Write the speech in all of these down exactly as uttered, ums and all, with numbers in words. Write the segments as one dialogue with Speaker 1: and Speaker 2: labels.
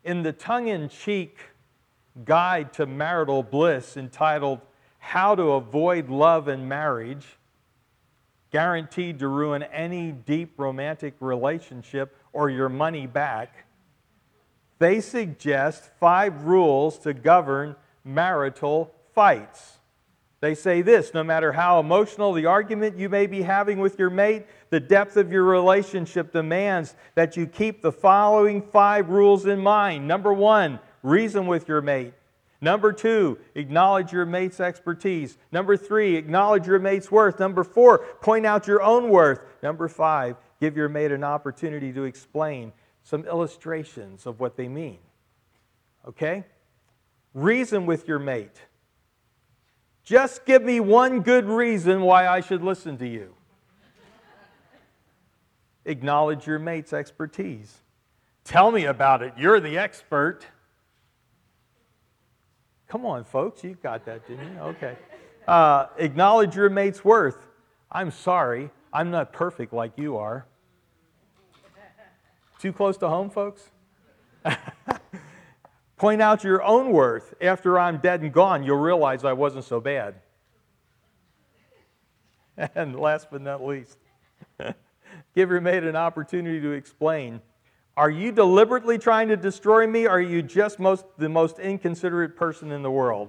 Speaker 1: In the tongue-in-cheek guide to marital bliss entitled How to Avoid Love and Marriage, guaranteed to ruin any deep romantic relationship or your money back, they suggest five rules to govern marital fights. They say this: no matter how emotional the argument you may be having with your mate, the depth of your relationship demands that you keep the following five rules in mind. Number one, reason with your mate. Number two, acknowledge your mate's expertise. Number three, acknowledge your mate's worth. Number four, point out your own worth. Number five, give your mate an opportunity to explain some illustrations of what they mean. Okay? Reason with your mate. Just give me one good reason why I should listen to you. Acknowledge your mate's expertise. Tell me about it. You're the expert. Come on, folks. You got that, didn't you? Okay. Uh, acknowledge your mate's worth. I'm sorry. I'm not perfect like you are. Too close to home, folks? Point out your own worth. After I'm dead and gone, you'll realize I wasn't so bad. And last but not least, give your mate an opportunity to explain. Are you deliberately trying to destroy me, or are you just most, the most inconsiderate person in the world?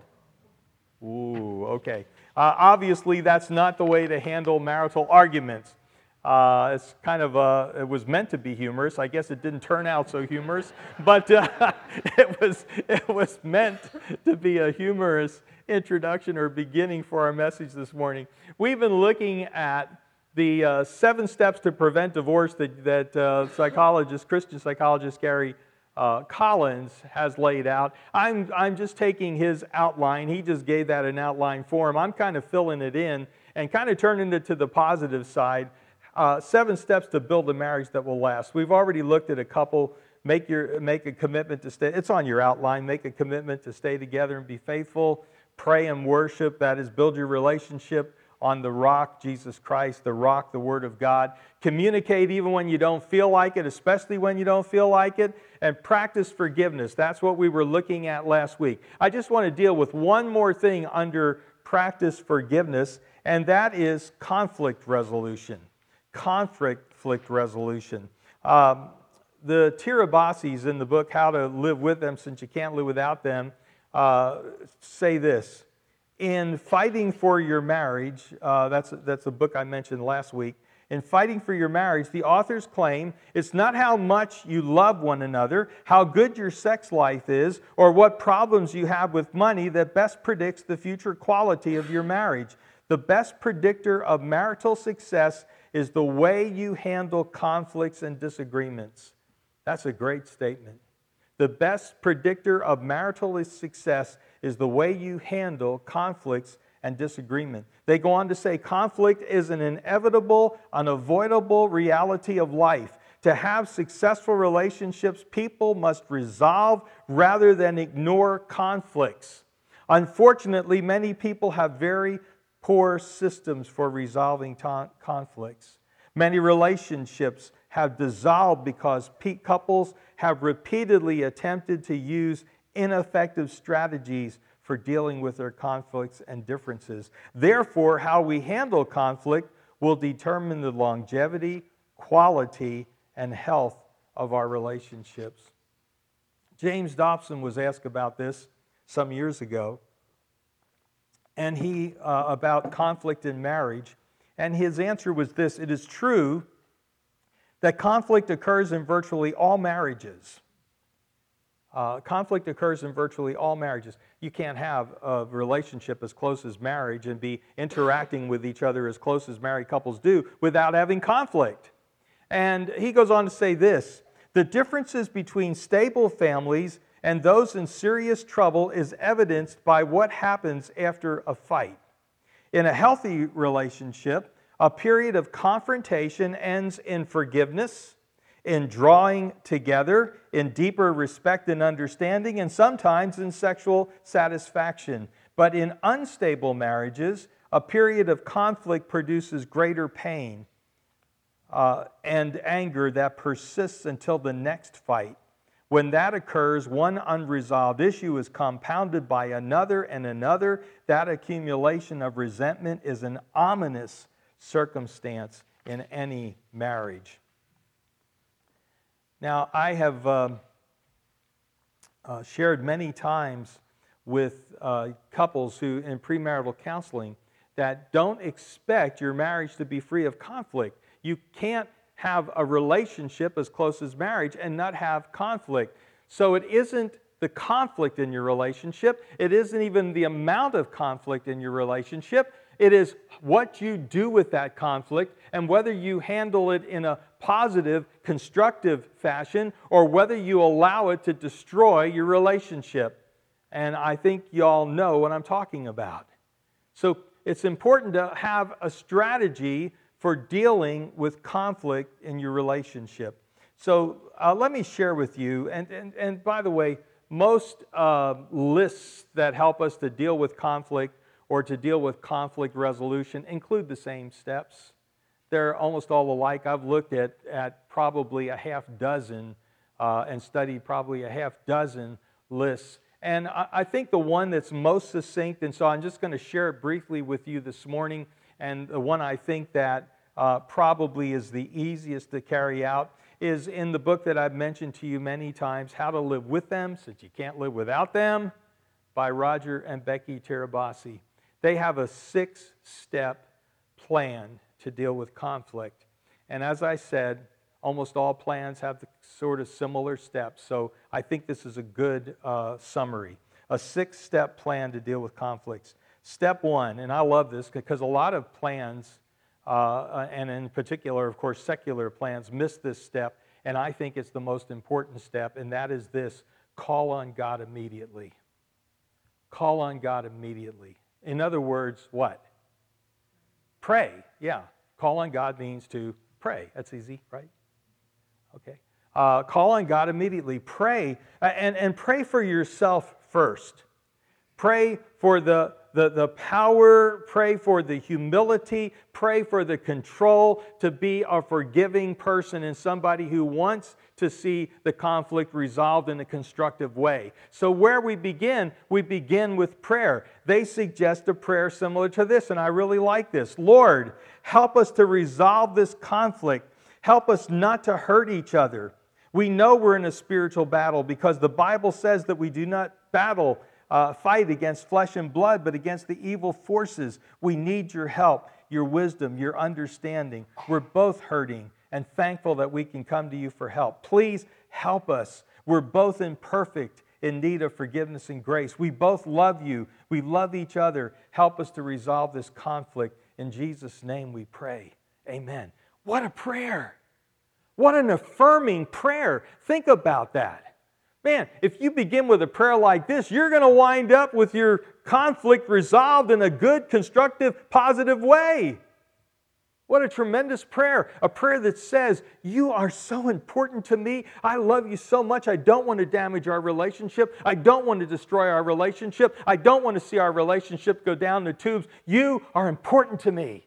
Speaker 1: Ooh, okay. Uh, obviously, that's not the way to handle marital arguments. Uh, it's kind of a, it was meant to be humorous. I guess it didn't turn out so humorous, but uh, it was it was meant to be a humorous introduction or beginning for our message this morning. We've been looking at the uh, seven steps to prevent divorce that that uh, psychologist, Christian psychologist Gary uh, Collins has laid out. I'm I'm just taking his outline. He just gave that an outline form. I'm kind of filling it in and kind of turning it to the positive side. Uh, seven steps to build a marriage that will last. We've already looked at a couple. Make your make a commitment to stay. It's on your outline. Make a commitment to stay together and be faithful. Pray and worship. That is, build your relationship on the rock, Jesus Christ, the rock, the Word of God. Communicate even when you don't feel like it, especially when you don't feel like it. And practice forgiveness. That's what we were looking at last week. I just want to deal with one more thing under practice forgiveness, and that is conflict resolution. Conflict resolution. Um, the Tirabasis in the book, How to Live With Them Since You Can't Live Without Them, uh, say this. In fighting for your marriage, uh, that's, that's a book I mentioned last week. In fighting for your marriage, the authors claim it's not how much you love one another, how good your sex life is, or what problems you have with money that best predicts the future quality of your marriage. The best predictor of marital success is the way you handle conflicts and disagreements. That's a great statement. The best predictor of marital success is the way you handle conflicts and disagreement. They go on to say conflict is an inevitable, unavoidable reality of life. To have successful relationships, people must resolve rather than ignore conflicts. Unfortunately, many people have very poor systems for resolving ta- conflicts. Many relationships have dissolved because pe- couples have repeatedly attempted to use ineffective strategies for dealing with their conflicts and differences. Therefore, how we handle conflict will determine the longevity, quality, and health of our relationships. James Dobson was asked about this some years ago, and he uh, about conflict in marriage, and his answer was this: it is true that conflict occurs in virtually all marriages. Uh, conflict occurs in virtually all marriages. You can't have a relationship as close as marriage and be interacting with each other as close as married couples do without having conflict. And he goes on to say this: the differences between stable families and those in serious trouble is evidenced by what happens after a fight. In a healthy relationship, a period of confrontation ends in forgiveness, in drawing together, in deeper respect and understanding, and sometimes in sexual satisfaction. But in unstable marriages, a period of conflict produces greater pain uh, and anger that persists until the next fight, When that occurs, one unresolved issue is compounded by another and another. That accumulation of resentment is an ominous circumstance in any marriage. Now, I have um, uh, shared many times with uh, couples who, in premarital counseling, that don't expect your marriage to be free of conflict. You can't have a relationship as close as marriage and not have conflict. So it isn't the conflict in your relationship. It isn't even the amount of conflict in your relationship. It is what you do with that conflict and whether you handle it in a positive, constructive fashion or whether you allow it to destroy your relationship. And I think you all know what I'm talking about. So it's important to have a strategy for dealing with conflict in your relationship. So uh, let me share with you, and, and, and by the way, most uh, lists that help us to deal with conflict or to deal with conflict resolution include the same steps. They're almost all alike. I've looked at, at probably a half dozen uh, and studied probably a half dozen lists. And I, I think the one that's most succinct, and so I'm just going to share it briefly with you this morning, and the one I think that uh, probably is the easiest to carry out is in the book that I've mentioned to you many times, How to Live With Them, Since You Can't Live Without Them, by Roger and Becky Tirabassi. They have a six-step plan to deal with conflict. And as I said, almost all plans have the sort of similar steps. So I think this is a good uh, summary. A six-step plan to deal with conflicts. Step one, and I love this because a lot of plans, uh, and in particular, of course, secular plans, miss this step. And I think it's the most important step, and that is this: call on God immediately. Call on God immediately. In other words, what? Pray. Yeah. Call on God means to pray. That's easy, right? Okay. Uh, call on God immediately. Pray, uh, and, and pray for yourself first. Pray for the, the, the power, pray for the humility, pray for the control to be a forgiving person and somebody who wants to see the conflict resolved in a constructive way. So where we begin, we begin with prayer. They suggest a prayer similar to this, and I really like this. Lord, help us to resolve this conflict. Help us not to hurt each other. We know we're in a spiritual battle because the Bible says that we do not battle, uh, fight against flesh and blood, but against the evil forces. We need your help, your wisdom, your understanding. We're both hurting and thankful that we can come to you for help. Please help us. We're both imperfect, in need of forgiveness and grace. We both love you. We love each other. Help us to resolve this conflict. In Jesus' name we pray. Amen. What a prayer. What an affirming prayer. Think about that. Man, if you begin with a prayer like this, you're going to wind up with your conflict resolved in a good, constructive, positive way. What a tremendous prayer. A prayer that says, you are so important to me. I love you so much. I don't want to damage our relationship. I don't want to destroy our relationship. I don't want to see our relationship go down the tubes. You are important to me.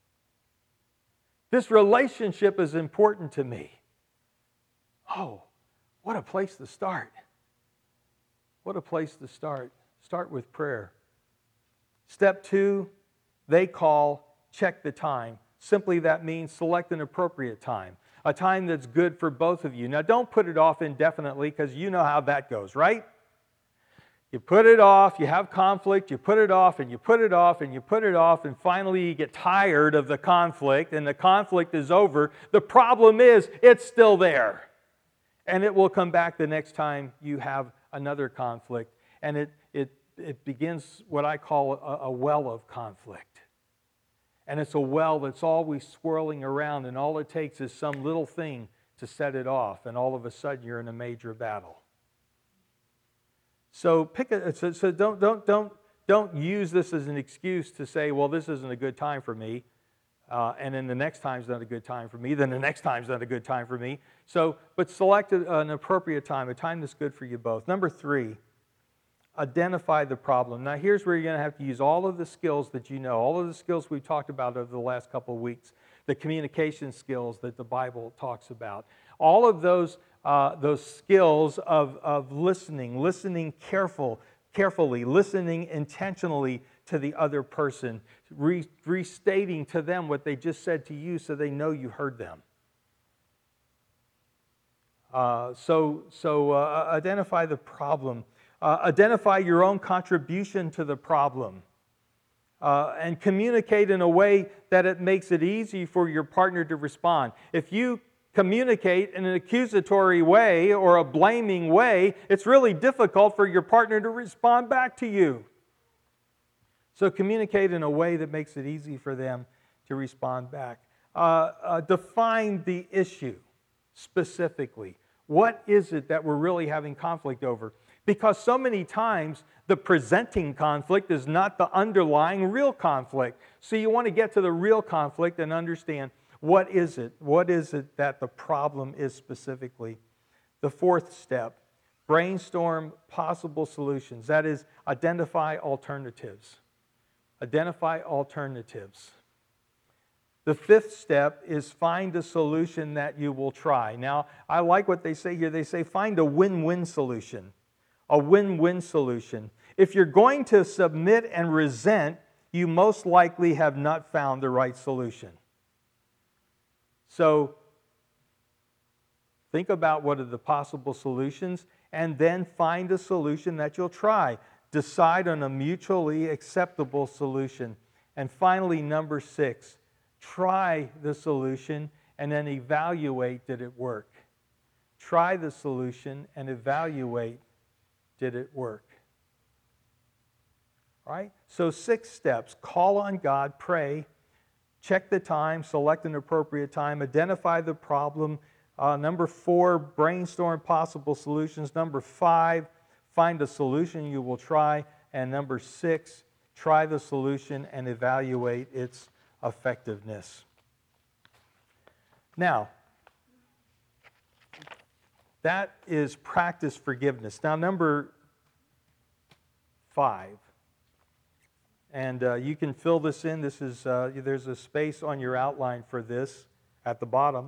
Speaker 1: This relationship is important to me. Oh, what a place to start. What a place to start. Start with prayer. Step two, they call check the time. Simply that means select an appropriate time. A time that's good for both of you. Now don't put it off indefinitely because you know how that goes, right? You put it off, you have conflict, you put it off, and you put it off, and you put it off, and finally you get tired of the conflict, and the conflict is over. The problem is, it's still there. And it will come back the next time you have another conflict. And it, it, it begins what I call a, a well of conflict. And it's a well that's always swirling around, and all it takes is some little thing to set it off, and all of a sudden you're in a major battle. So pick a, so, so don't don't don't don't use this as an excuse to say, well, this isn't a good time for me, uh, and then the next time's not a good time for me. Then the next time's not a good time for me. So, but select an appropriate time, a time that's good for you both. Number three, identify the problem. Now, here's where you're going to have to use all of the skills that you know, all of the skills we've talked about over the last couple of weeks, the communication skills that the Bible talks about. All of those uh, those skills of, of listening, listening careful, carefully, listening intentionally to the other person, re- restating to them what they just said to you so they know you heard them. Uh, so so uh, identify the problem. Uh, identify your own contribution to the problem. Uh, and communicate in a way that it makes it easy for your partner to respond. If you communicate in an accusatory way or a blaming way, it's really difficult for your partner to respond back to you. So communicate in a way that makes it easy for them to respond back. Uh, uh, define the issue specifically. What is it that we're really having conflict over? Because so many times the presenting conflict is not the underlying real conflict. So you want to get to the real conflict and understand what is it? What is it that the problem is specifically? The fourth step, brainstorm possible solutions. That is, identify alternatives. Identify alternatives. The fifth step is find a solution that you will try. Now, I like what they say here. They say find a win-win solution. A win-win solution. If you're going to submit and resent, you most likely have not found the right solution. So, think about what are the possible solutions and then find a solution that you'll try. Decide on a mutually acceptable solution. And finally, number six, try the solution and then evaluate, did it work? Try the solution and evaluate, did it work? All right? So six steps. Call on God, pray, check the time, select an appropriate time, identify the problem. Uh, number four, brainstorm possible solutions. Number five, find a solution you will try. And number six, try the solution and evaluate its effectiveness. Now, that is practice forgiveness. Now, number five, and uh, you can fill this in. This is uh, there's a space on your outline for this at the bottom.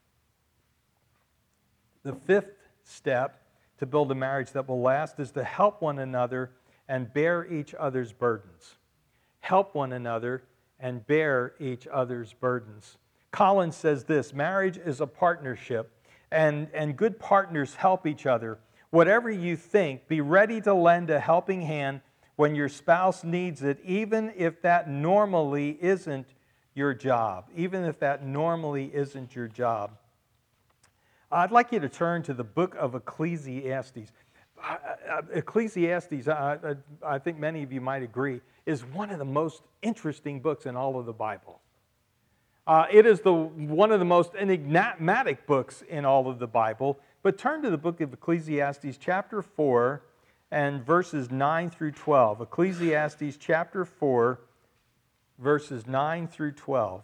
Speaker 1: The fifth step to build a marriage that will last is to help one another and bear each other's burdens. Help one another and bear each other's burdens. Collins says this, marriage is a partnership, and, and good partners help each other. Whatever you think, be ready to lend a helping hand when your spouse needs it, even if that normally isn't your job. Even if that normally isn't your job. I'd like you to turn to the book of Ecclesiastes. Ecclesiastes, I, I, I think many of you might agree, is one of the most interesting books in all of the Bible. Uh, it is the one of the most enigmatic books in all of the Bible. But turn to the book of Ecclesiastes chapter four and verses nine through twelve. Ecclesiastes chapter four, verses nine through twelve.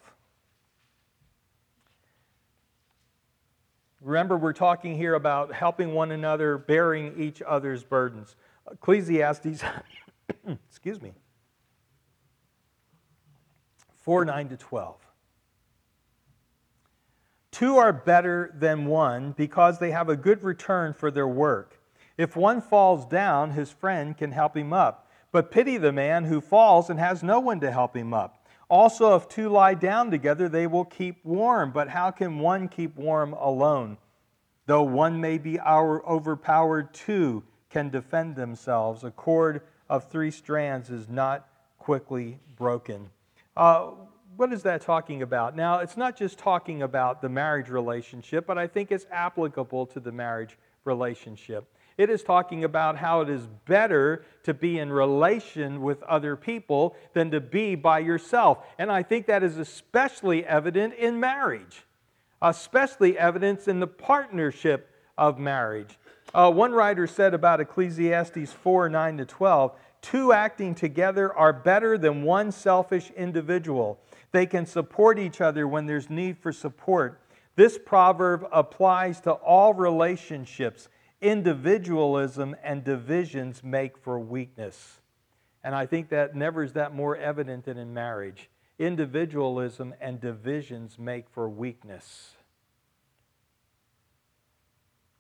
Speaker 1: Remember, we're talking here about helping one another, bearing each other's burdens. Ecclesiastes, excuse me, four, nine to twelve. Two are better than one because they have a good return for their work. If one falls down, his friend can help him up. But pity the man who falls and has no one to help him up. Also, if two lie down together, they will keep warm. But how can one keep warm alone? Though one may be overpowered, two can defend themselves. A cord of three strands is not quickly broken. Uh, what is that talking about? Now, it's not just talking about the marriage relationship, but I think it's applicable to the marriage relationship. It is talking about how it is better to be in relation with other people than to be by yourself. And I think that is especially evident in marriage, especially evident in the partnership of marriage. Uh, one writer said about Ecclesiastes four, nine to twelve, two acting together are better than one selfish individual. They can support each other when there's need for support. This proverb applies to all relationships. Individualism and divisions make for weakness. And I think that never is that more evident than in marriage. Individualism and divisions make for weakness.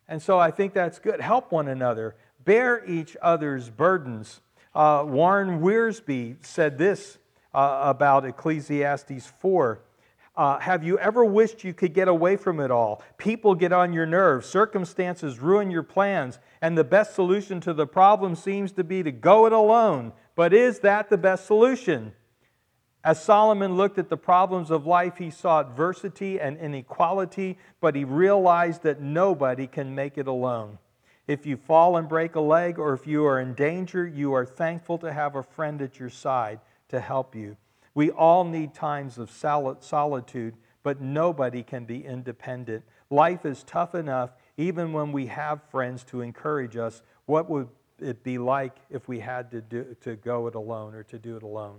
Speaker 1: And so I think that's good. Help one another. Bear each other's burdens. Uh, Warren Wiersbe said this uh, about Ecclesiastes four. Uh, have you ever wished you could get away from it all? People get on your nerves, circumstances ruin your plans, and the best solution to the problem seems to be to go it alone. But is that the best solution? As Solomon looked at the problems of life, he saw adversity and inequality, but he realized that nobody can make it alone. If you fall and break a leg, or if you are in danger, you are thankful to have a friend at your side to help you. We all need times of solitude, but nobody can be independent. Life is tough enough, even when we have friends to encourage us. What would it be like if we had to do, to go it alone or to do it alone?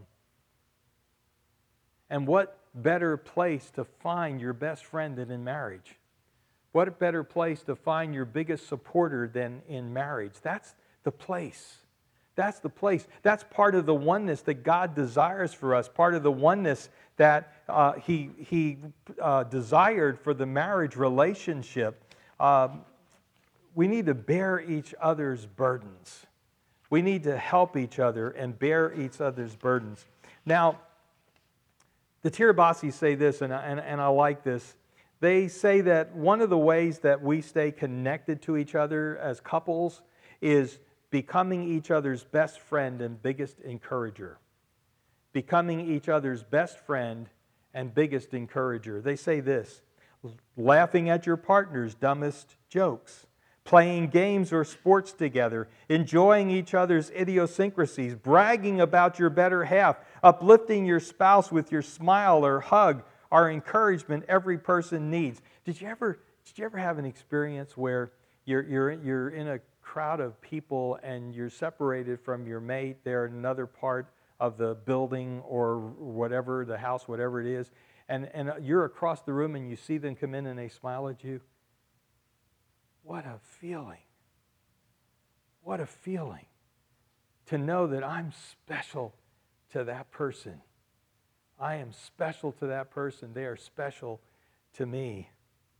Speaker 1: And what better place to find your best friend than in marriage? What a better place to find your biggest supporter than in marriage? That's the place. That's the place. That's part of the oneness that God desires for us, part of the oneness that uh, He, he uh, desired for the marriage relationship. Um, we need to bear each other's burdens. We need to help each other and bear each other's burdens. Now, the Tirabassi say this, and I, and, and I like this. They say that one of the ways that we stay connected to each other as couples is becoming each other's best friend and biggest encourager. Becoming each other's best friend and biggest encourager. They say this: laughing at your partner's dumbest jokes, playing games or sports together, enjoying each other's idiosyncrasies, bragging about your better half, uplifting your spouse with your smile or hug, are encouragement every person needs. Did you ever, did you ever have an experience where you're, you're, you're in a crowd of people and you're separated from your mate? They're in another part of the building or whatever, the house, whatever it is, and, and you're across the room and you see them come in and they smile at you? What a feeling. What a feeling to know that I'm special to that person. I am special to that person. They are special to me.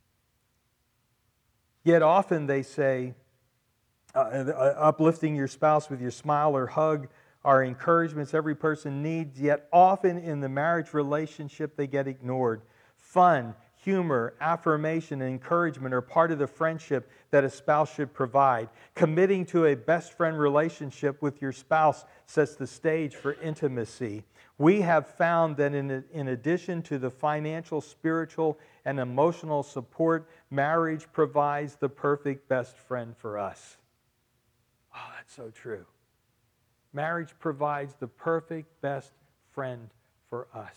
Speaker 1: Yet often they say, uh, uh, uplifting your spouse with your smile or hug are encouragements every person needs, yet often in the marriage relationship they get ignored. Fun, humor, affirmation, and encouragement are part of the friendship that a spouse should provide. Committing to a best friend relationship with your spouse sets the stage for intimacy. We have found that in, in addition to the financial, spiritual, and emotional support, marriage provides the perfect best friend for us. Oh, that's so true. Marriage provides the perfect best friend for us.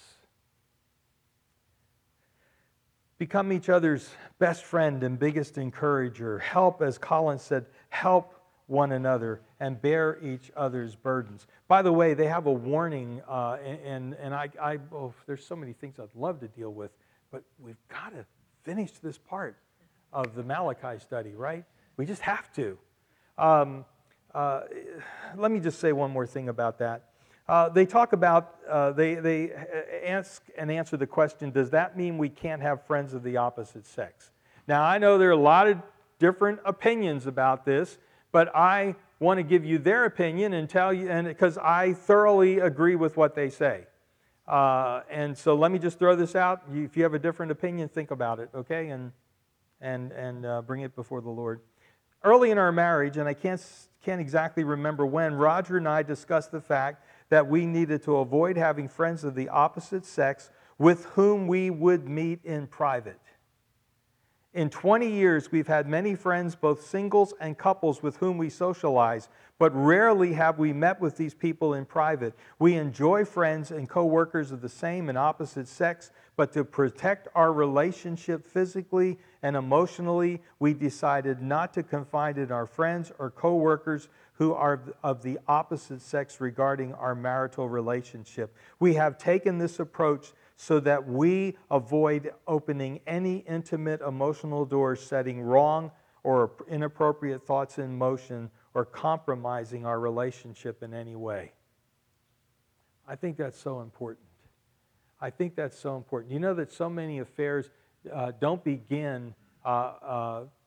Speaker 1: Become each other's best friend and biggest encourager. Help, as Colin said, help one another and bear each other's burdens. By the way, they have a warning, uh, and, and I, I oh, there's so many things I'd love to deal with, but we've got to finish this part of the Malachi study, right? We just have to. Um, uh, let me just say one more thing about that. Uh, they talk about, uh, they, they ask and answer the question, does that mean we can't have friends of the opposite sex? Now, I know there are a lot of different opinions about this, but I want to give you their opinion and tell you, and because I thoroughly agree with what they say. Uh, and so let me just throw this out. You, if you have a different opinion, think about it, okay? And, and, and uh, bring it before the Lord. Early in our marriage, and I can't, can't exactly remember when, Roger and I discussed the fact that we needed to avoid having friends of the opposite sex with whom we would meet in private. In twenty years, we've had many friends, both singles and couples, with whom we socialize, but rarely have we met with these people in private. We enjoy friends and co-workers of the same and opposite sex, but to protect our relationship physically and emotionally, we decided not to confide in our friends or co-workers who are of the opposite sex regarding our marital relationship. We have taken this approach so that we avoid opening any intimate emotional doors, setting wrong or inappropriate thoughts in motion, or compromising our relationship in any way. I think that's so important. I think that's so important. You know that so many affairs uh, don't begin uh, uh,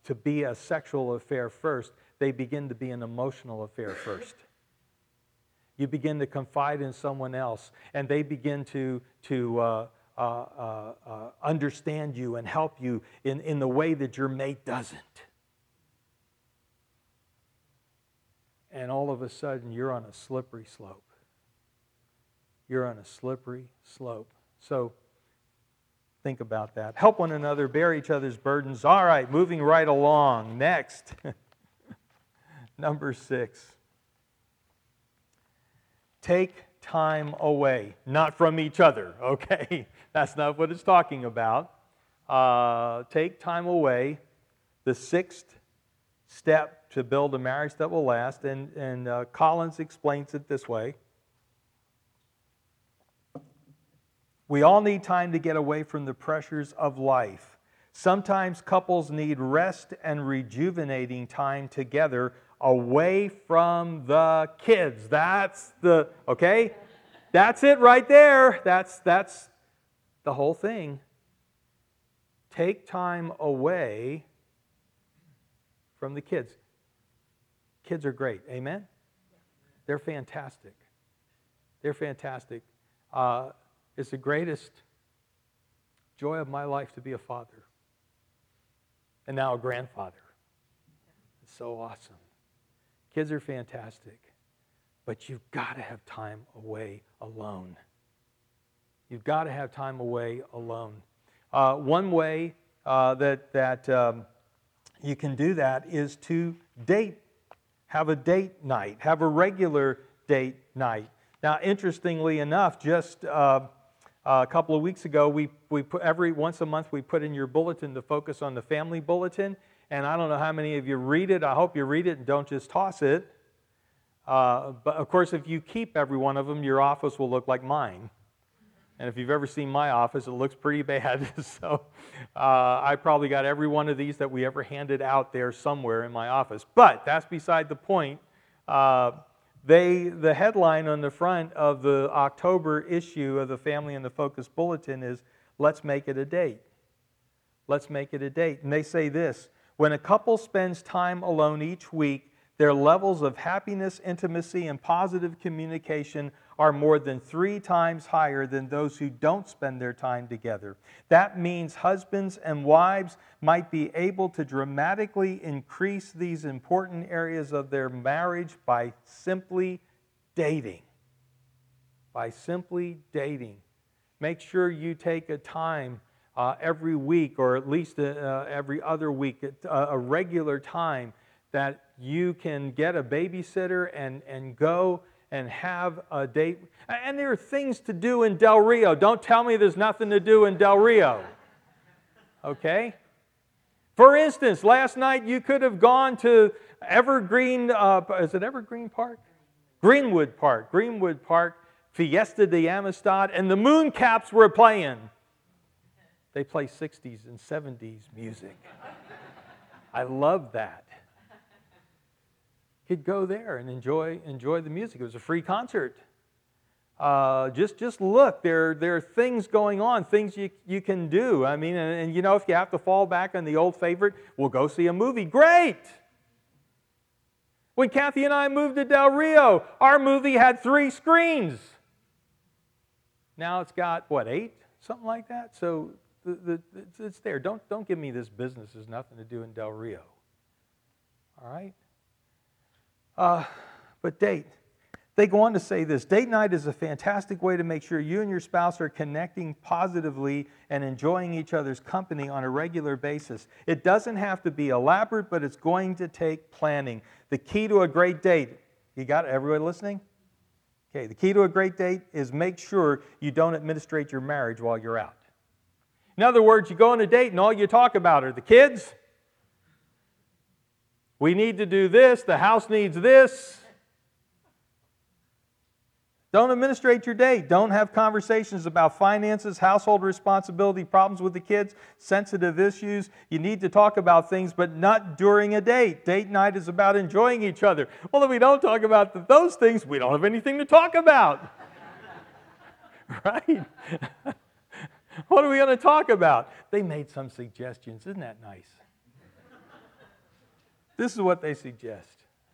Speaker 1: to be a sexual affair first. They begin to be an emotional affair first. You begin to confide in someone else, and they begin to, to uh, uh, uh, uh, understand you and help you in, in the way that your mate doesn't. And all of a sudden, you're on a slippery slope. You're on a slippery slope. So, think about that. Help one another, bear each other's burdens. All right, moving right along. Next. Number six. Take time away. Not from each other, okay? That's not what it's talking about. Uh, take time away. The sixth step to build a marriage that will last. And, and uh, Collins explains it this way. We all need time to get away from the pressures of life. Sometimes couples need rest and rejuvenating time together away from the kids. That's the, okay? That's it right there. That's, that's the whole thing. Take time away from the kids. Kids are great. Amen? They're fantastic. They're fantastic. Uh, It's the greatest joy of my life to be a father. And now a grandfather. It's so awesome. Kids are fantastic. But you've got to have time away alone. You've got to have time away alone. Uh, one way uh, that, that um, you can do that is to date. Have a date night. Have a regular date night. Now, interestingly enough, just... Uh, Uh, a couple of weeks ago, we, we put every once a month we put in your bulletin the focus on the family bulletin. And I don't know how many of you read it. I hope you read it and don't just toss it. Uh, but of course, if you keep every one of them, your office will look like mine. And if you've ever seen my office, it looks pretty bad. so uh, I probably got every one of these that we ever handed out there somewhere in my office. But that's beside the point. Uh, They, the headline on the front of the October issue of the Family and the Focus Bulletin is, let's make it a date. Let's make it a date. And they say this, when a couple spends time alone each week, their levels of happiness, intimacy, and positive communication are more than three times higher than those who don't spend their time together. That means husbands and wives might be able to dramatically increase these important areas of their marriage by simply dating. By simply dating. Make sure you take a time uh, every week, or at least uh, every other week, uh, a regular time that you can get a babysitter and, and go and have a date. And there are things to do in Del Rio. Don't tell me there's nothing to do in Del Rio. Okay? For instance, last night you could have gone to Evergreen, uh, is it Evergreen Park? Greenwood Park. Greenwood Park, Fiesta de Amistad, and the Mooncaps were playing. They play sixties and seventies music. I love that. Could go there and enjoy enjoy the music. It was a free concert. Uh, just just look, there there are things going on, things you you can do. I mean, and, and you know, if you have to fall back on the old favorite, we'll go see a movie. Great. When Kathy and I moved to Del Rio, our movie had three screens. Now it's got what, eight, something like that. So the, the, it's there. Don't don't give me this business. There's nothing to do in Del Rio. All right. Uh, but date. They go on to say this, date night is a fantastic way to make sure you and your spouse are connecting positively and enjoying each other's company on a regular basis. It doesn't have to be elaborate, but it's going to take planning. The key to a great date, you got it, everybody listening? Okay, the key to a great date is make sure you don't administrate your marriage while you're out. In other words, you go on a date and all you talk about are the kids. We need to do this, the house needs this. Don't administrate your date. Don't have conversations about finances, household responsibility, problems with the kids, sensitive issues. You need to talk about things, but not during a date. Date night is about enjoying each other. Well, if we don't talk about those things, we don't have anything to talk about. Right? What are we going to talk about? They made some suggestions. Isn't that nice? This is what they suggest.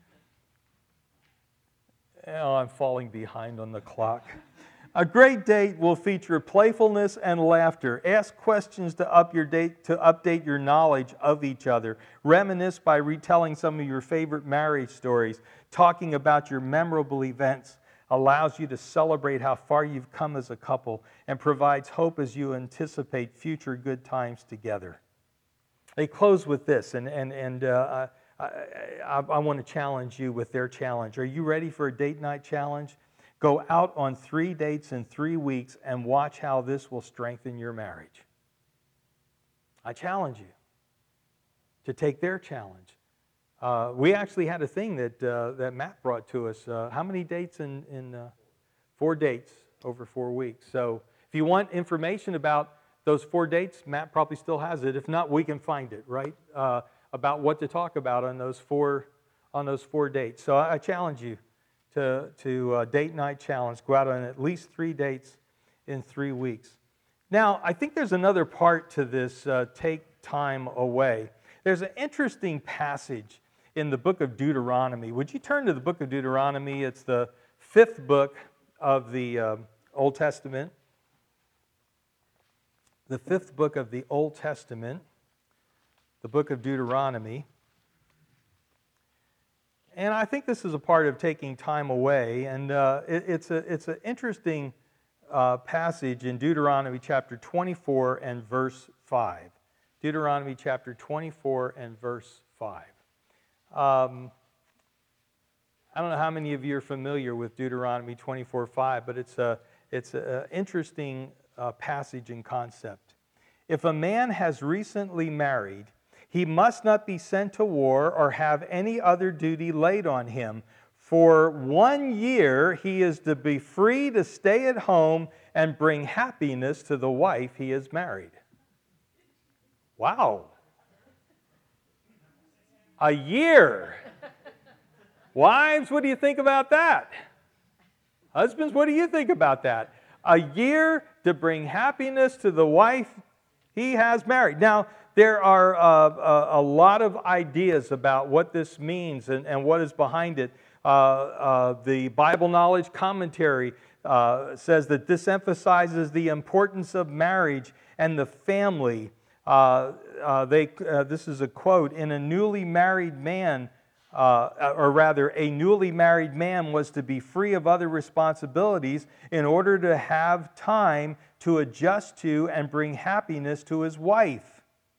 Speaker 1: Oh, I'm falling behind on the clock. A great date will feature playfulness and laughter. Ask questions to up your date to update your knowledge of each other. Reminisce by retelling some of your favorite marriage stories. Talking about your memorable events allows you to celebrate how far you've come as a couple and provides hope as you anticipate future good times together. They close with this, and and and uh, I, I, I want to challenge you with their challenge. Are you ready for a date night challenge? Go out on three dates in three weeks and watch how this will strengthen your marriage. I challenge you to take their challenge. Uh, we actually had a thing that uh, that Matt brought to us. Uh, how many dates in, in uh, four dates over four weeks? So if you want information about those four dates, Matt probably still has it. If not, we can find it, right? Uh, about what to talk about on those four on those four dates. So I, I challenge you to, to uh, date night challenge. Go out on at least three dates in three weeks. Now, I think there's another part to this uh, take time away. There's an interesting passage in the book of Deuteronomy. Would you turn to the book of Deuteronomy? It's the fifth book of the uh, Old Testament. The fifth book of the Old Testament, the book of Deuteronomy. And I think this is a part of taking time away, and uh, it, it's a it's an interesting uh, passage in Deuteronomy chapter twenty-four and verse five. Deuteronomy chapter twenty-four and verse five. Um, I don't know how many of you are familiar with Deuteronomy twenty-four five, but it's a it's an interesting uh, passage and concept. If a man has recently married, he must not be sent to war or have any other duty laid on him. For one year he is to be free to stay at home and bring happiness to the wife he has married. Wow. A year. Wives, what do you think about that? Husbands, what do you think about that? A year to bring happiness to the wife he has married. Now, there are uh, a, a lot of ideas about what this means and, and what is behind it. Uh, uh, the Bible Knowledge Commentary uh, says that this emphasizes the importance of marriage and the family. Uh, uh, they, uh, this is a quote, in a newly married man, uh, or rather, a newly married man was to be free of other responsibilities in order to have time to adjust to and bring happiness to his wife.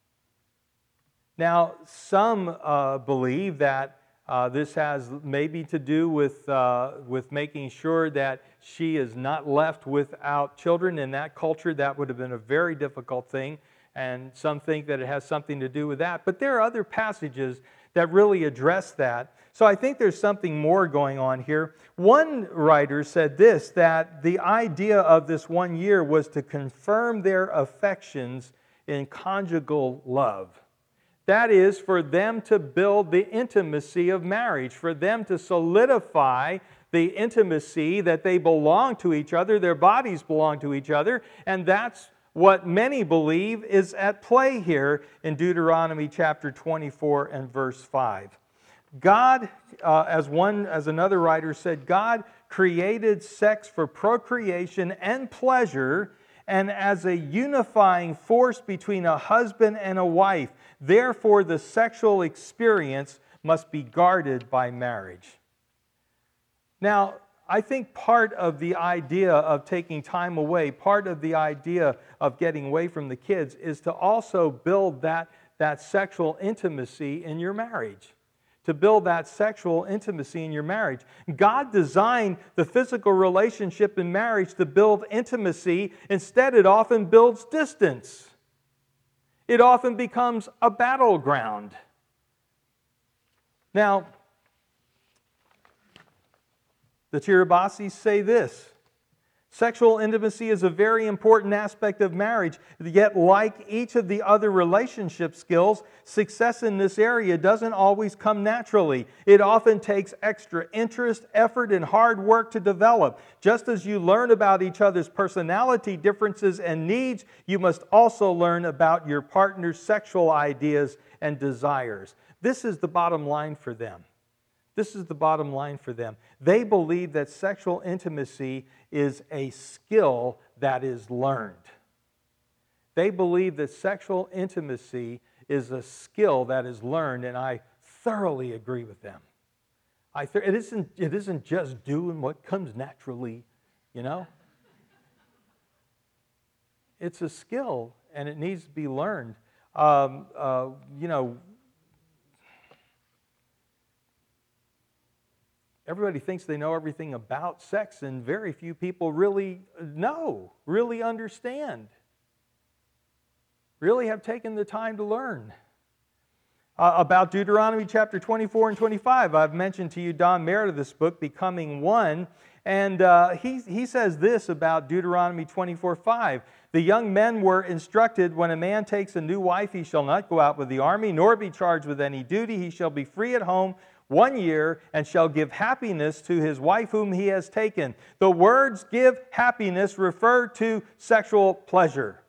Speaker 1: Now, some uh, believe that uh, this has maybe to do with, uh, with making sure that she is not left without children. In that culture, that would have been a very difficult thing, and some think that it has something to do with that. But there are other passages that really address that. So I think there's something more going on here. One writer said this, that the idea of this one year was to confirm their affections in conjugal love. That is, for them to build the intimacy of marriage, for them to solidify the intimacy that they belong to each other, their bodies belong to each other, and that's what many believe is at play here in Deuteronomy chapter twenty-four and verse five. God, uh, as one, as another writer said, God created sex for procreation and pleasure, and as a unifying force between a husband and a wife. Therefore, the sexual experience must be guarded by marriage. Now, I think part of the idea of taking time away, part of the idea of getting away from the kids is to also build that, that sexual intimacy in your marriage. To build that sexual intimacy in your marriage. God designed the physical relationship in marriage to build intimacy. Instead, it often builds distance. It often becomes a battleground. Now, the Tirabasis say this: sexual intimacy is a very important aspect of marriage, yet like each of the other relationship skills, success in this area doesn't always come naturally. It often takes extra interest, effort, and hard work to develop. Just as you learn about each other's personality differences and needs, you must also learn about your partner's sexual ideas and desires. This is the bottom line for them. This is the bottom line for them. They believe that sexual intimacy is a skill that is learned. They believe that sexual intimacy is a skill that is learned, and I thoroughly agree with them. I th- it isn't, it isn't just doing what comes naturally, you know? It's a skill, and it needs to be learned. Um, uh, you know, everybody thinks they know everything about sex, and very few people really know, really understand, really have taken the time to learn. Uh, about Deuteronomy chapter twenty-four and twenty-five, I've mentioned to you Don Meredith's book, Becoming One, and uh, he, he says this about Deuteronomy twenty-four five. The young men were instructed, when a man takes a new wife, he shall not go out with the army, nor be charged with any duty. He shall be free at home one year, and shall give happiness to his wife whom he has taken. The words give happiness refer to sexual pleasure.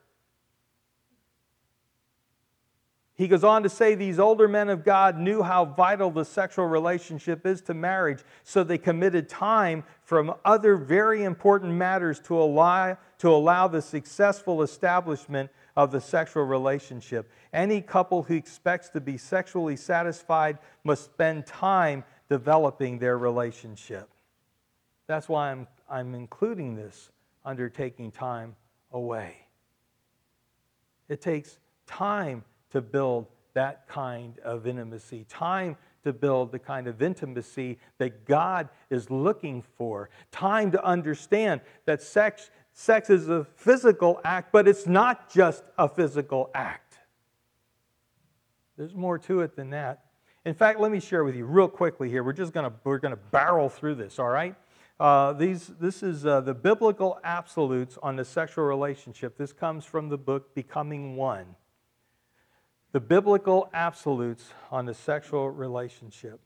Speaker 1: He goes on to say these older men of God knew how vital the sexual relationship is to marriage, so they committed time from other very important matters to allow, to allow the successful establishment of the sexual relationship. Any couple who expects to be sexually satisfied must spend time developing their relationship. That's why I'm, I'm including this under taking time away. It takes time to build that kind of intimacy, time to build the kind of intimacy that God is looking for, time to understand that sex, sex is a physical act, but it's not just a physical act. There's more to it than that. In fact, let me share with you real quickly here. We're just going to we're going to barrel through this, all right? Uh, these this is uh, the biblical absolutes on the sexual relationship. This comes from the book Becoming One. The biblical absolutes on the sexual relationship.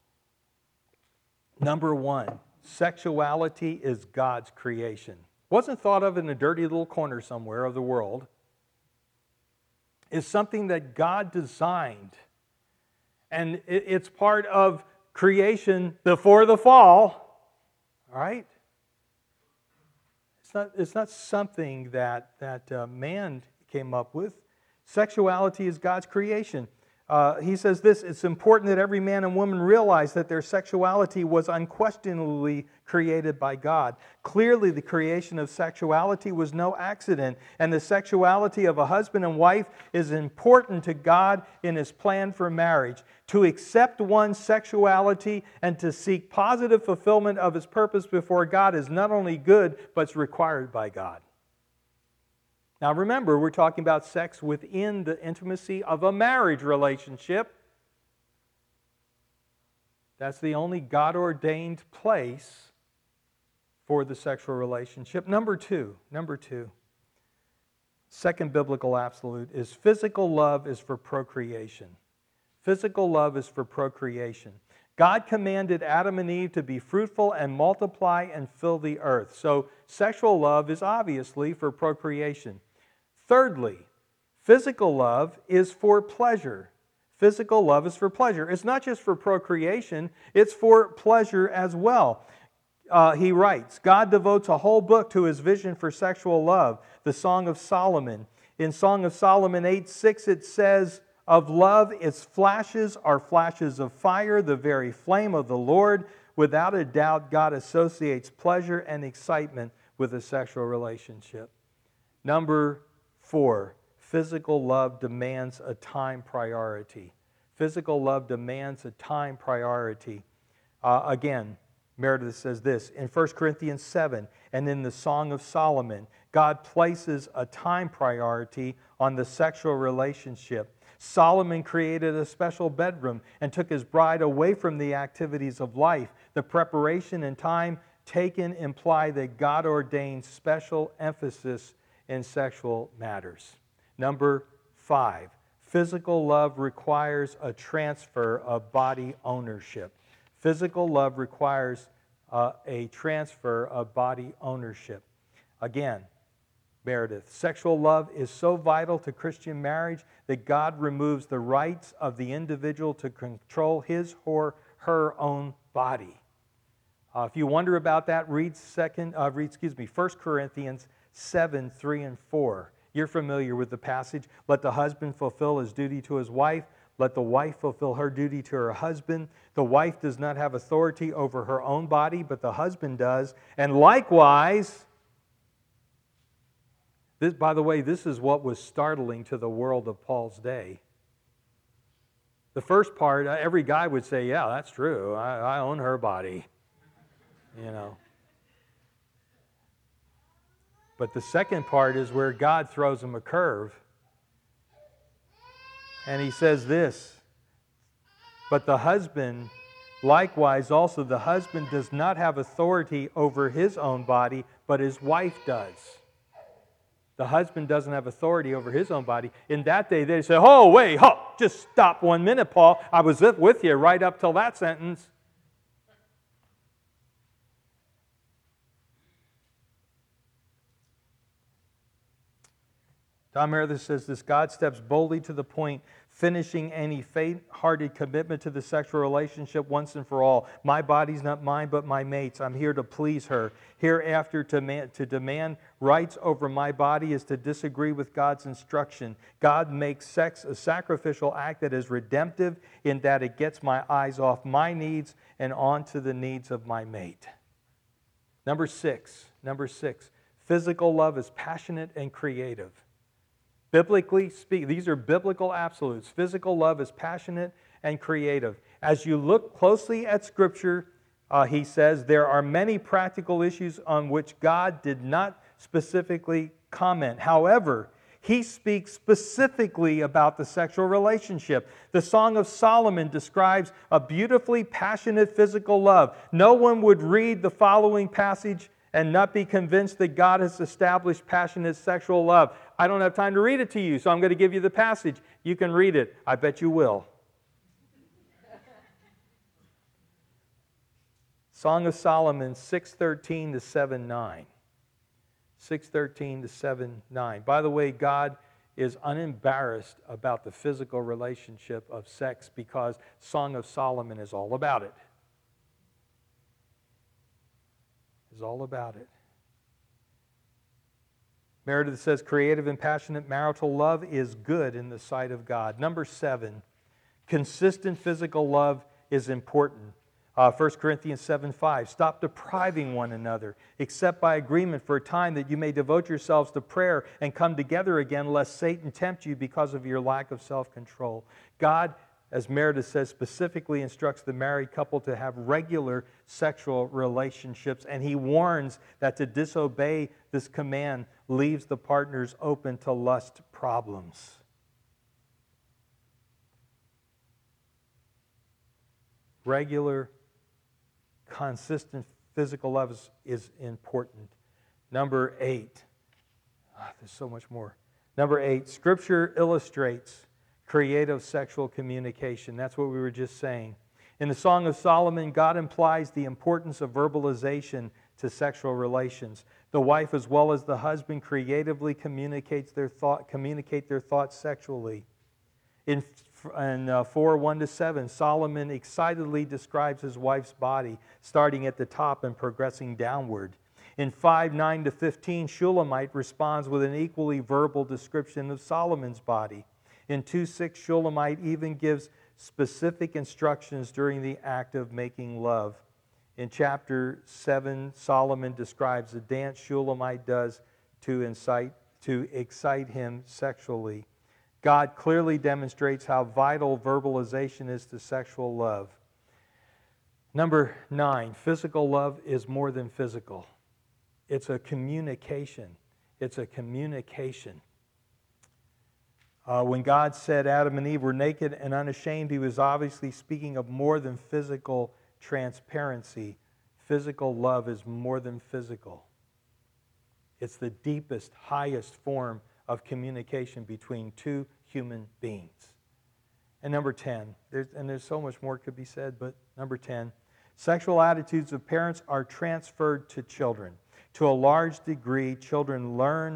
Speaker 1: Number one, sexuality is God's creation. Wasn't thought of in a dirty little corner somewhere of the world. It's something that God designed. And it's part of creation before the fall. All right? It's not, it's not something that, that uh, man came up with. Sexuality is God's creation. Uh, he says this, it's important that every man and woman realize that their sexuality was unquestionably created by God. Clearly, the creation of sexuality was no accident, and the sexuality of a husband and wife is important to God in His plan for marriage. To accept one's sexuality and to seek positive fulfillment of His purpose before God is not only good, but it's required by God. Now remember, we're talking about sex within the intimacy of a marriage relationship. That's the only God-ordained place for the sexual relationship. Number two, number two, second biblical absolute is physical love is for procreation. Physical love is for procreation. God commanded Adam and Eve to be fruitful and multiply and fill the earth. So sexual love is obviously for procreation. Thirdly, physical love is for pleasure. Physical love is for pleasure. It's not just for procreation, it's for pleasure as well. Uh, he writes, God devotes a whole book to His vision for sexual love, the Song of Solomon. In Song of Solomon eight six it says, of love, its flashes are flashes of fire, the very flame of the Lord. Without a doubt, God associates pleasure and excitement with a sexual relationship. Number four, physical love demands a time priority. Physical love demands a time priority. Uh, again, Meredith says this, in First Corinthians seven and in the Song of Solomon, God places a time priority on the sexual relationship. Solomon created a special bedroom and took his bride away from the activities of life. The preparation and time taken imply that God ordained special emphasis in sexual matters. Number five, physical love requires a transfer of body ownership. Physical love requires uh, a transfer of body ownership. Again, Meredith. Sexual love is so vital to Christian marriage that God removes the rights of the individual to control his or her own body. Uh, if you wonder about that, read second, uh, read excuse me, First Corinthians seven, three and four. You're familiar with the passage. Let the husband fulfill his duty to his wife. Let the wife fulfill her duty to her husband. The wife does not have authority over her own body, but the husband does. And likewise, this, by the way, this is what was startling to the world of Paul's day. The first part, every guy would say, yeah, that's true. I, I own her body. You know. But the second part is where God throws him a curve. And he says this, but the husband, likewise also the husband does not have authority over his own body, but his wife does. The husband doesn't have authority over his own body. In that day, they say, oh, wait, oh, just stop one minute, Paul. I was with you right up till that sentence. Tom Meredith says this, God steps boldly to the point, finishing any faint-hearted commitment to the sexual relationship once and for all. My body's not mine, but my mate's. I'm here to please her. Hereafter, to, man, to demand rights over my body is to disagree with God's instruction. God makes sex a sacrificial act that is redemptive in that it gets my eyes off my needs and onto the needs of my mate. Number six, number six, physical love is passionate and creative. Biblically speaking, these are biblical absolutes. Physical love is passionate and creative. As you look closely at Scripture, uh, he says, there are many practical issues on which God did not specifically comment. However, he speaks specifically about the sexual relationship. The Song of Solomon describes a beautifully passionate physical love. No one would read the following passage and not be convinced that God has established passionate sexual love. I don't have time to read it to you, so I'm going to give you the passage. You can read it. I bet you will. Song of Solomon six thirteen to seven nine. six thirteen to seven nine. By the way, God is unembarrassed about the physical relationship of sex because Song of Solomon is all about it. Is all about it. Meredith says, creative and passionate marital love is good in the sight of God. Number seven, consistent physical love is important. Uh, First Corinthians seven five, stop depriving one another, except by agreement for a time that you may devote yourselves to prayer and come together again, lest Satan tempt you because of your lack of self-control. God, as Meredith says, specifically instructs the married couple to have regular sexual relationships, and he warns that to disobey this command leaves the partners open to lust problems. Regular, consistent physical love is, is important. Number eight. Oh, there's so much more. Number eight, Scripture illustrates creative sexual communication. That's what we were just saying. In the Song of Solomon, God implies the importance of verbalization to sexual relations. The wife as well as the husband creatively communicates their thought, communicate their thoughts sexually. In, in uh, four one to seven, Solomon excitedly describes his wife's body, starting at the top and progressing downward. In five nine to fifteen, Shulamite responds with an equally verbal description of Solomon's body. In two six, Shulamite even gives specific instructions during the act of making love. In chapter seven, Solomon describes the dance Shulamite does to incite, to excite him sexually. God clearly demonstrates how vital verbalization is to sexual love. Number nine, physical love is more than physical. It's a communication. It's a communication. Uh, when God said Adam and Eve were naked and unashamed, he was obviously speaking of more than physical transparency. Physical love is more than physical. It's the deepest, highest form of communication between two human beings. And number ten, there's, and there's so much more could be said, but number ten, sexual attitudes of parents are transferred to children. To a large degree, children learn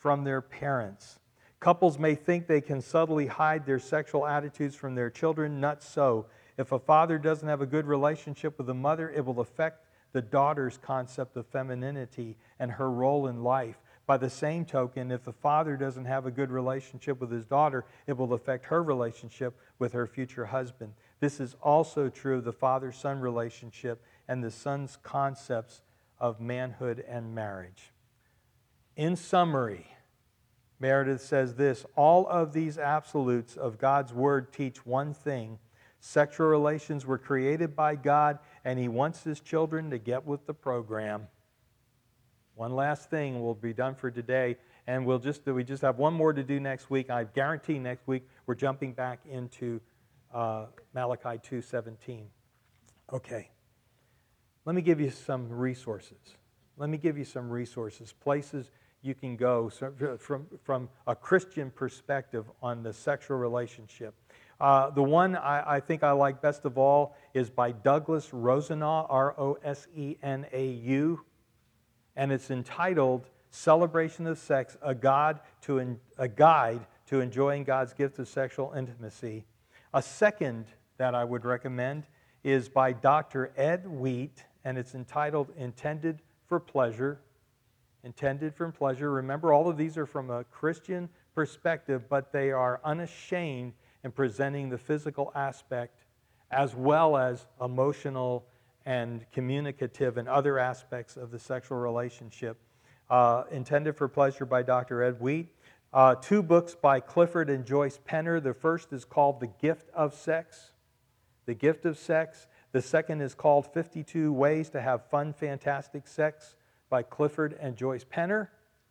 Speaker 1: from their parents. Couples may think they can subtly hide their sexual attitudes from their children. Not so. If a father doesn't have a good relationship with the mother, it will affect the daughter's concept of femininity and her role in life. By the same token, if the father doesn't have a good relationship with his daughter, it will affect her relationship with her future husband. This is also true of the father-son relationship and the son's concepts of manhood and marriage. In summary, Meredith says this: all of these absolutes of God's Word teach one thing. Sexual relations were created by God, and He wants His children to get with the program. One last thing will be done for today, and we'll just we just have one more to do next week. I guarantee next week we're jumping back into uh, Malachi two seventeen. Okay. Let me give you some resources. Let me give you some resources, places you can go from, from a Christian perspective on the sexual relationship. Uh, the one I, I think I like best of all is by Douglas Rosenau, R O S E N A U, and it's entitled Celebration of Sex, a, God to en, a Guide to Enjoying God's Gift of Sexual Intimacy. A second that I would recommend is by Doctor Ed Wheat, and it's entitled Intended for Pleasure. Intended for pleasure. Remember, all of these are from a Christian perspective, but they are unashamed in presenting the physical aspect as well as emotional and communicative and other aspects of the sexual relationship. Uh, Intended for Pleasure by Doctor Ed Wheat. Uh, two books by Clifford and Joyce Penner. The first is called The Gift of Sex. The Gift of Sex. The second is called fifty-two Ways to Have Fun, Fantastic Sex by Clifford and Joyce Penner.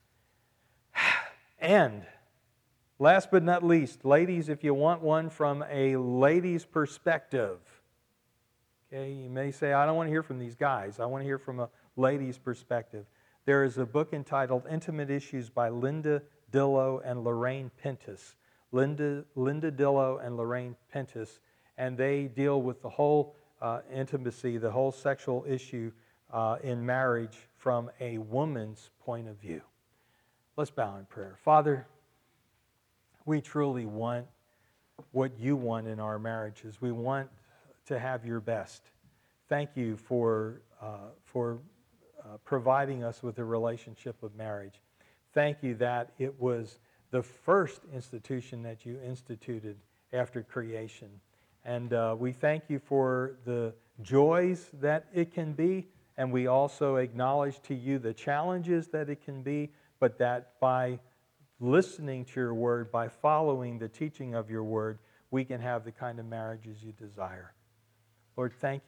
Speaker 1: And last but not least, ladies, if you want one from a lady's perspective, okay, you may say, I don't want to hear from these guys. I want to hear from a lady's perspective. There is a book entitled Intimate Issues by Linda Dillow and Lorraine Pintus. Linda, Linda Dillow and Lorraine Pintus, and they deal with the whole uh, intimacy, the whole sexual issue uh, in marriage from a woman's point of view. Let's bow in prayer. Father, we truly want what you want in our marriages. We want to have your best. Thank you for, uh, for uh, providing us with a relationship of marriage. Thank you that it was the first institution that you instituted after creation. And uh, we thank you for the joys that it can be, and we also acknowledge to you the challenges that it can be, but that by listening to your word, by following the teaching of your word, we can have the kind of marriages you desire. Lord, thank